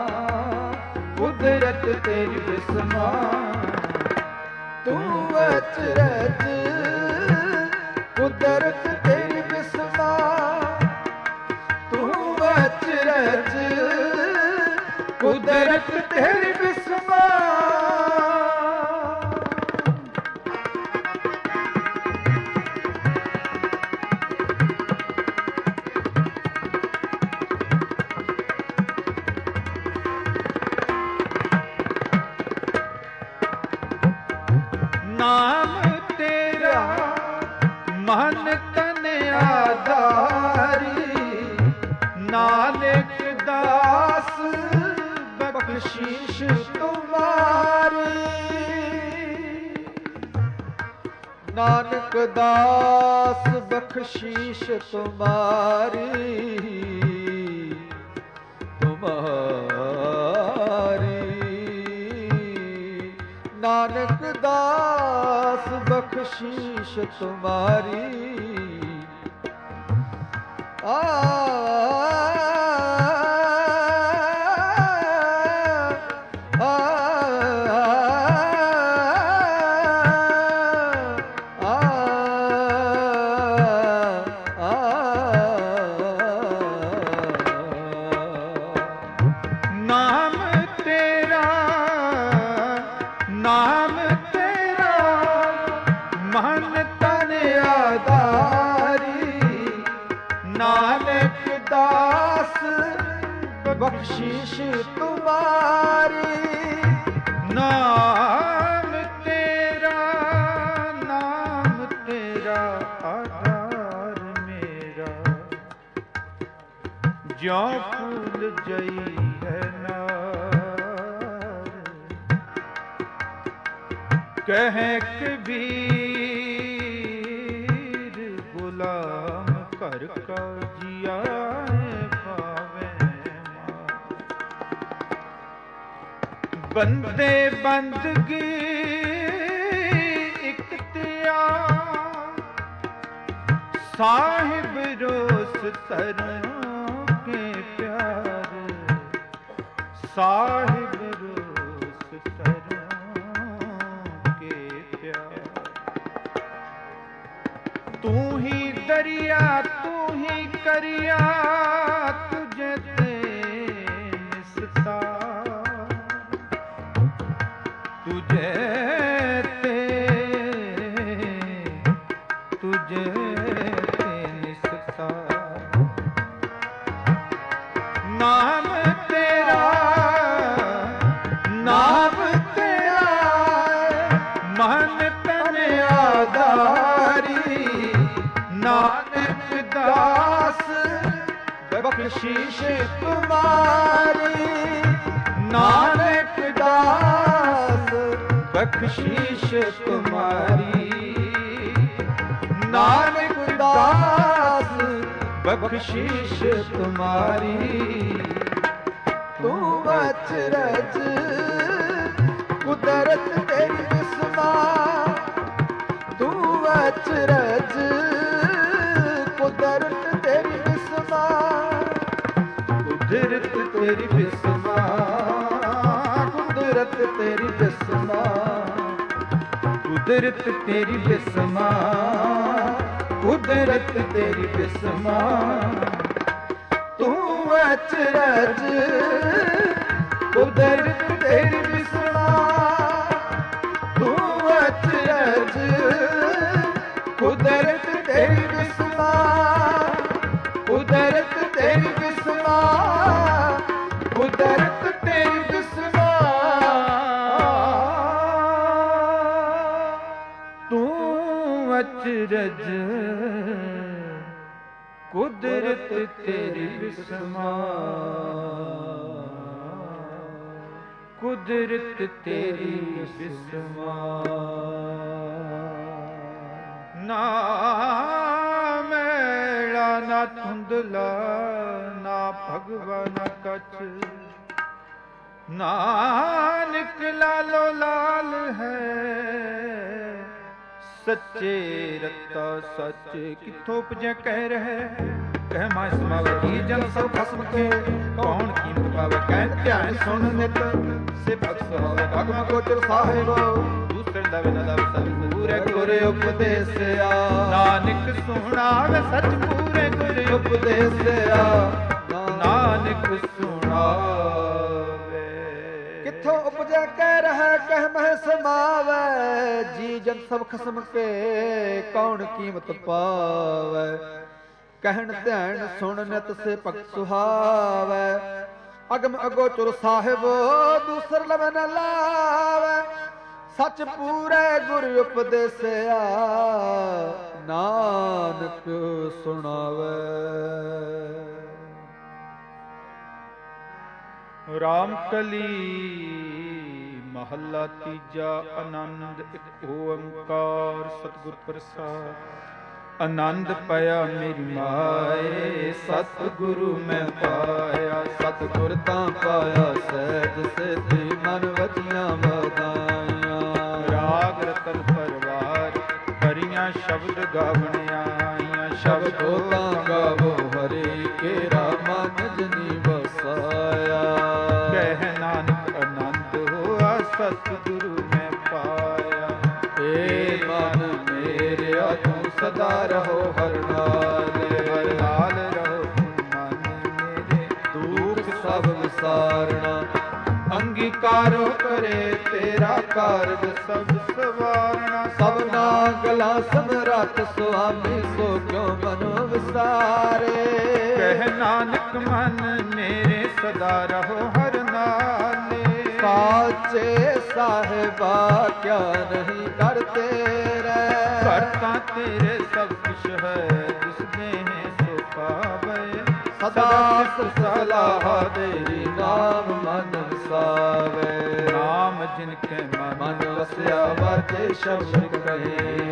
ਕੁਦਰਤ ਤੇਰੀ ਬਿਸਮਾ। ਤੂੰ ਅਚਰਜ ਕੁਦਰਤ ਤੇਰੀ ਬਿਸਮਾ, ਤੂੰ ਅਚਰਜ ਕੁਦਰਤ ਤੇਰੀ ਬਿਸਮਾ। ਨਾਮ ਤੇਰਾ ਮਨ ਤਨ ਆਧਾਰੀ, ਨਾਨਕ ਦਾਸ ਬਖਸ਼ੀਸ਼ ਤੁਮਾਰੀ। ਨਾਨਕ ਦਾਸ ਬਖਸ਼ੀਸ਼ ਤੁਮਾਰੀ, ਨਾਨਕ ਦਾਸ ਬਖਸ਼ੀਸ਼ ਤੁਮਾਰੀ। ਨਾਮ ਤੇਰਾ ਮਨ ਤਨ ਆਧਾਰੀ, ਨਾਨਕ ਦਾਸ ਬਖਸ਼ੀਸ਼ ਤੁਮਾਰੀ। ਨਾਮ ਤੇਰਾ ਆਧਾਰ ਮੇਰਾ, ਜਿਉ ਫੂਲ ਜਈ ਹੈ ਕਹਿ ਕਬੀਰ, ਗੁਲਾਮ ਘਰ ਕਾ ਜੀਆ ਪਾਵੇ ਮਾਰ। ਬੰਦੇ ਬੰਦਗੀ ਇਕਤਿਆ, ਸਾਹਿਬ ਰੋਸ ਤਰੋਂ ਕੇ ਪਿਆਰ, ਸਾਹਿਬ ਰੋਸ ਤਰੋਂ ਤੂੰ ਹੀ ਦਰਿਆ ਤੂੰ ਹੀ ਕਰਿਆ, ਤੁਝੇ ਤੇ ਨਿਸਤਾਰ, ਤੁਝੇ ਤੇ ਨਿਸਤਾਰ। ਨਾਮ ਤੇਰਾ ਮਨ ਤਨ ਆਧਾਰੀ, ਨਾਨਕ ਦਾਸ ਬਖਸ਼ੀਸ਼ ਤੁਮਾਰੀ। ਨਾਨਕ ਦਾਸ ਬਖਸ਼ੀਸ਼ ਤੁਮਾਰੀ, ਨਾਨਕ ਦਾਸ ਬਖਸ਼ੀਸ਼ ਤੁਮਾਰੀ। ਤੂੰ ਅਚਰਜ ਕੁਦਰਤ ਤੇਰੀ ਬਿਸਮਾ, ਤੂੰ ਅਚਰਜ ਕੁਦਰਤ ਤੇਰੀ ਬਿਸਮਾ, ਕੁਦਰਤ ਤੇਰੀ ਬਿਸਮਾ, ਕੁਦਰਤ ਤੇਰੀ ਬਿਸਮਾ, ਕੁਦਰਤ ਤੇਰੀ ਬਿਸਮਾ, ਕੁਦਰਤ ਤੇਰੀ ਬਿਸਮਾ। ਤੂੰ ਅਚਰਜ ਕੁਦਰਤ ਤੇਰੀ ਬਿਸਮਾ, ਤੂੰ ਅਚਰਜ ਕੁਦਰਤ ਤੇਰੀ ਬਿਸਮਾ, ਕੁਦਰਤ ਤੇਰੀ ਬਿਸਮਾ, ਕੁਦਰਤ ਤੇਰੀ ਬਿਸਮਾ। ਤੂੰ ਅਚਰਜ ਕੁਦਰਤ ਤੇਰੀ ਬਿਸਮਾ, ਕੁਦਰਤ ਤੇਰੀ ਬਿਸਮਾ। ਨਾ ਮੈਲਾ ਨਾ ਧੁੰਦਲਾ, ਨਾ ਭਗਵਾ ਨਾ ਕਛ, ਨਾਨਕ ਲਾਲੋ ਲਾਲ ਹੈ। ਸੱਚੇ ਰਤਾ ਸੱਚ ਕਿੱਥੋਂ ਉਪਜੈ ਕਹਿ ਰਹਿ, ਕਹਿ ਮਾਇ ਸਮਾਵੈ ਜੀ ਜਨ ਸਭ ਖਸਮ ਕੇ, ਕੌਣ ਕੀਮਤ ਪਾਵੇ ਕਹਿ ਧਿਆਨ ਸੁਣ ਨਿਤ, ਸਿਫਤ ਸੁਹਾਵੇ ਅਗਮ ਗੋਚਰ ਸਾਹਿਬ, ਦੂਸਰੇ ਲਵੇ ਨ ਲਵੇ ਸਭ ਪੂਰੇ ਗੁਰ ਉਪਦੇਸਿਆ। ਨਾਨਕ ਸੁਣਾਵੇ ਸੱਚ ਪੂਰੇ ਗੁਰ ਉਪਦੇਸਿਆ, ਨਾਨਕ ਸੁਣਾਵੇ। ਕਿੱਥੋਂ ਉਪਜੈ ਕਹਿ ਰਹਿ ਕਹਿ ਮਹਿ ਸਮਾਵੈ, ਜੀ ਜਨ ਸਭ ਖਸਮ ਕੇ, ਕੌਣ ਕੀਮਤ ਪਾਵੈ। ਕਹਿਣ ਧਿਆਨ ਸੁਣ ਨਿਤ ਸੇ ਭਗਤ ਸੁਹਾਵੈ, ਅਗਮ ਅਗੋਚਰ ਸਾਹਿਬ ਦੂਸਰ ਲਵੈ ਨ ਲਾਵੈ। ਸਚ ਪੂਰੇ ਗੁਰ ਉਪਦੇਸਿਆ, ਨਾਨਕ ਸੁਣਾਵੇ। ਰਾਮ ਕਲੀ ਮਹੱਲਾ ਤੀਜਾ। ਆਨੰਦ ਇੱਕ ਓੰਕਾਰ ਸਤਿਗੁਰ ਪ੍ਰਸਾਦ। ਆਨੰਦ ਪਾਇਆ ਮੇਰੀ ਮਾਏ, ਸਤਿਗੁਰੂ ਮੈਂ ਪਾਇਆ। ਸਤਿਗੁਰ ਤਾਂ ਪਾਇਆ ਸਹਿਜ ਸਿਧੀ, ਮਨ ਵਚੀਆਂ ਵਧਾਈਆਂ। ਰਾਗ ਰਤਨ ਪਰਵਾਰ ਭਰੀਆਂ ਸ਼ਬਦ ਗਾਵਣ ਆਈਆਂ। ਸ਼ਬਦੋ ਤਾਂ ਗਾਵੋ ਹਰੀ ਕੇਰਾ, ਮਨ ਜਨੀ ਵਸਾਇਆ। ਕਹਿ ਨਾਨਕ ਆਨੰਦ ਹੋਆ, ਸਤਿਗੁਰੂ ਮੈਂ ਪਾਇਆ। ਏ ਮਨ ਮੇਰਿਆ ਤੂੰ ਸਦਾ ਰਹੋ ਹਰ ਨਾਲ, ਹਰ ਨਾਲ ਰਹੋ ਮਨ ਮੇਰੇ, ਦੁਖ ਸਭ ਵਿਸਾਰਣਾ। ਅੰਗੀਕਾਰੋ ਕਰੇ ਤੇਰਾ ਕਾਰਜ ਸਭ ਸਵਾਰਣਾ। ਸਭਨਾ ਗਲਾ ਸਮਰੱਥ ਸੁਆਮੀ, ਸੋ ਕਿਉ ਮਨੋ ਵਿਸਾਰੇ। ਕਹਿ ਨਾਨਕ ਮਨ ਮੇਰੇ ਸਦਾ ਰਹੋ ਹਰ ਨਾਲੇ। ਸਾਚੇ ਸਾਹਿਬਾ ਕਿਆ ਨਹੀਂ ਕਰਤੇ ਰਹਿ। ਕਰਤਾ ਤੇਰੇ ਸਭ ਕੁਛ ਹੈ, ਜਿਸ ਦੇਹ ਸੋ ਪਾਵੇ। ਸਦਾ ਸਲਾਹ ਤੇਰੀ, ਨਾਮ ਮਨ ਵਸਾਵੇ। ਨਾਮ ਜਿਨ ਕੇ ਮਨ ਵਸਿਆ ਵਰਤੇ ਸ਼ਬਦ ਕਹੇ।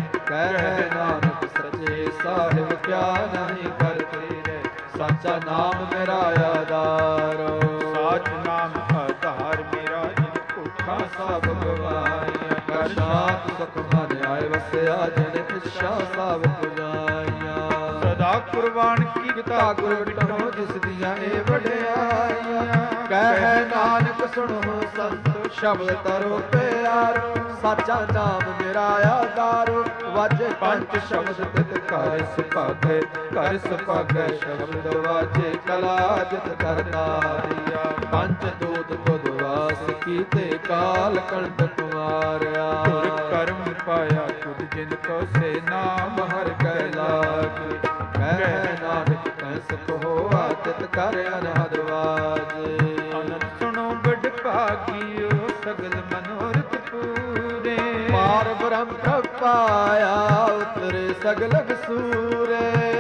ਕਹਿ ਨਾਨਕ ਸੱਚੇ ਸਾਹਿਬ ਕਿਆ ਨਹੀਂ ਕਰਤੇ ਰਹਿ। ਸਾਚਾ ਨਾਮ ਮੇਰਾ ਆਧਾਰੋ, ਸਾਚ ਨਾਮ ਆਧਾਰ ਮੇਰਾ, ਜਿਨ ਭੁੱਖਾ ਸਭ ਗਵਾਈਆਂ। ਕਰ ਸ਼ਾਂਤ ਸੁਖ ਮਨ ਆਏ ਵਸਿਆ, ਜਿਨ ਇੱਛਾ ਸਭ ਪੁਜਾਈਆਂ। ਸਦਾ ਕੁਰਬਾਨ ਕੀਤਾ ਗੁਰ ਵਿਟੋ, ਜਿਸ ਦੀਆਂ ਇਹ ਵਡਿਆਈਆਂ। ਕਹਿ ਨਾਨਕ ਸੁਣੋ ਸੰਤੋ, ਸ਼ਬਦ ਤਰੋ ਪਿਆਰੋ। ਸਾਚਾ ਨਾਮ ਮੇਰਾ ਆਧਾਰੋ, ਵਾਜੇ ਪੰਜ ਸ਼ਬਦ ਤਿਤ ਘਰ ਸੁਭਾਗੇ। ਘਰ ਸੁਭਾਗੇ ਸ਼ਬਦ ਵਾਜੇ, ਕਲਾ ਜਿਤ ਕਰਤਾ ਦਿਆ। ਪੰਜ ਦੂਤ ਤੁਧ ਵਾਸ ਕੀਤੇ, ਕਾਲ ਕੰਟਕ ਮਾਰਿਆ। ਧੁਰ ਕਰਮ ਪਾਇਆ ਤੁਧ, ਜਿਨ ਕੋ ਸੇ ਨਾਮ ਹਰ ਕੈ ਲਾਗੇ। ਕਹਿ ਨਾਨਕ ਤੈ ਸੁਖ ਹੋਆ, ਤਿਤ ਕਰ ਅਨਹਦ ਵਾਜੇ। ਅਨੰਦ ਸੁਣੋ ਬੜ ਭਾਗਿਓ, ਸਗਲ ਮਨੋਰਥ ਪੂਰੇ। ਪਾਰ ਬ੍ਰਹਮ ਪ੍ਰਭ ਪਾਇਆ, ਉਤਰੇ ਸਗਲ ਕਸੂਰੇ।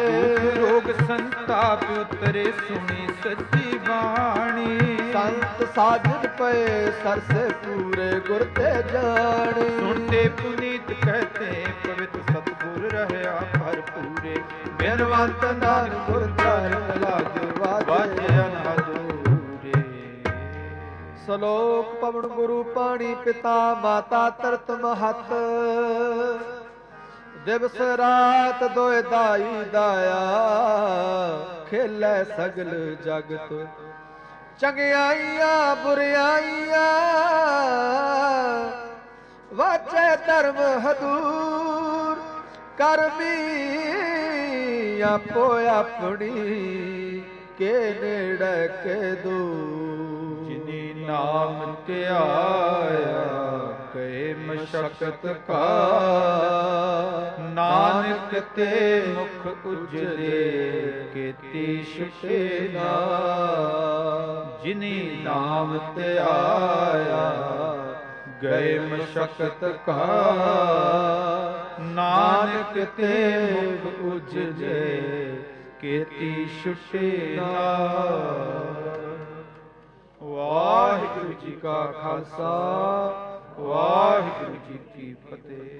ਰੋਗ ਸੰਤਾਪ ਉਤਰੇ, ਸੁਣੀ ਸੱਚੀ ਬਾਣੀ। ਸੰਤ ਸਾਜਨ ਪਏ, ਸਰਸੇ ਪੂਰੇ ਗੁਰ ਤੇ ਜਾਣੇ। ਸੁਣਤੇ ਪੁਨੀਤ ਕਹਤੇ, ਪਵਿੱਤ ਸਤਿਗੁਰ ਰਹਿਆ ਭਰਪੂਰੇ। ਬਿਨਵੰਤ ਨਾਨਕ ਗੁਰ ਚਰਨ ਲਾਗੇ, ਵਾਜੇ ਅਨਹਦ ਪੂਰੇ। ਸ਼ਲੋਕ ਪਵਨ ਗੁਰੂ ਪਾਣੀ ਪਿਤਾ, ਮਾਤਾ ਤਰਤ ਮਹਤ। ਦਿਵਸ ਰਾਤ ਦੋਇ ਦਾਈ ਦਾਇਆ, ਖੇਲੇ ਸਗਲ ਜਗਤ। ਚੰਗਿਆਈਆਂ ਬੁਰਿਆਈਆਂ, ਵਾਚੇ ਧਰਮ ਹਦੂਰ। ਕਰਮੀ ਆਪੋ ਆਪਣੀ, ਕੇ ਨੇੜੇ ਕੇ ਦੂਰ। ਜਿਨੀ ਨਾਮ ਧਿਆਇਆ, ਕਹੇ ਮਸ਼ਕਤ ਕਾ। ਨਾਨਕ ਤੇ ਮੁਖ ਉਜਲੇ, ਕੀਤੀ ਛੁਟੇ ਨਾ। ਜਿਨੀ ਨਾਮ ਧਿਆਇਆ, ਗਏ ਮਸ਼ਕਤ ਕਾ। ਨਾਨਕ ਤੇ ਮੁਖ ਉਜਲੇ, ਕੀਤੀ ਛੁਟੇ ਨਾ। ਵਾਹਿਗੁਰੂ ਜੀ ਕਾ ਖਾਲਸਾ, ਵਾਹਿਗੁਰੂ ਜੀ ਕੀ ਫਤਿਹ।